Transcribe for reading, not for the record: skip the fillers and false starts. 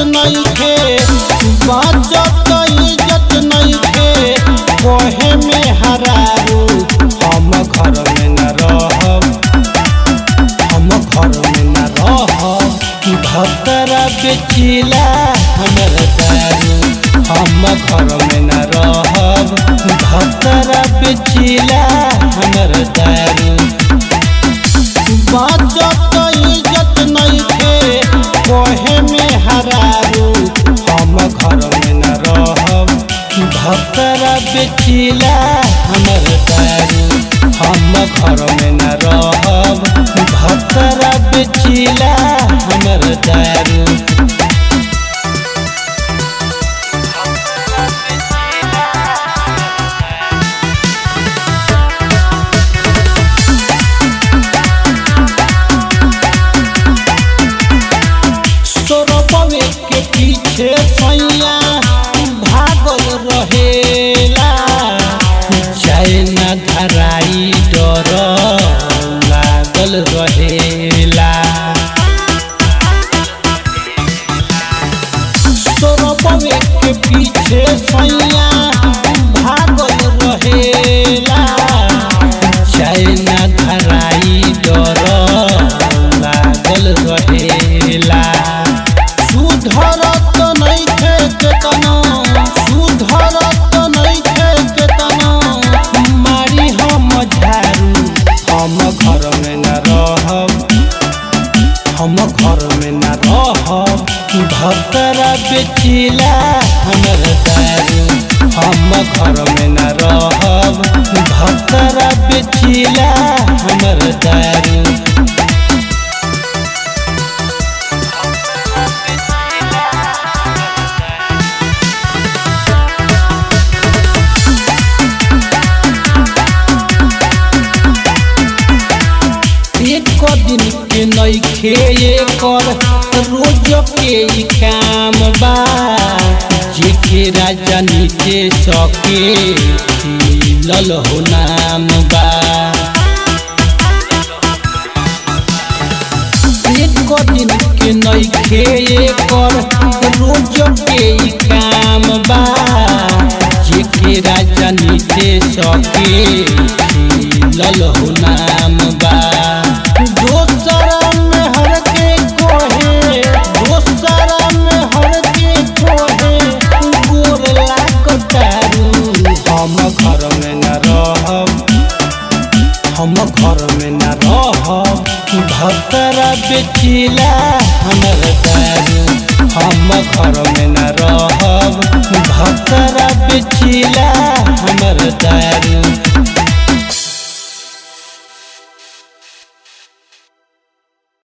नइखे बाजत इज्जत नइखे कहे में हरारू हम घर में न रहब हम घर में न रहब भतरा बेचिला हमर दारू हम घर में न रहब भतरा बेचिला हमर दारू बाजत इज्जत नइखे कहे में हरारू हम घर में न रहब भतरा बेचिला हमर दारू हम घर में न रहब भतरा बेचिला हमर दारू सोरबवे के पीछे सैया भागल रहेला चाहे न धराई डर लागल रहेला सोरबवे के पीछे सैया भागल रहेला चाहे न धराई डर लागल रहेला सुधरत नइखे केतनो सुधरत नइखे केतनो मारी हम झारू हम घर में न रहब हम घर में न रहब भतरा बेचिला हमर दारू हम घर में न रहब भतरा बेचिला हमर दारू एक दिन के नइखे एकर रोज के काम बा जेके राजनीति सके खिलल हो नाम बा एक दिन के नइखे एकर रोज के काम बा जेके राजनीति सके खिलल हो नाम बा दोसरा में हर के कोहे दोसरा में हर के कोहे गोर लागतारू हम घर में न रहब हम घर में न रहब भतरा बेचिला हमर दारू हम घर में न रहब भतरा बेचिला हमर दारू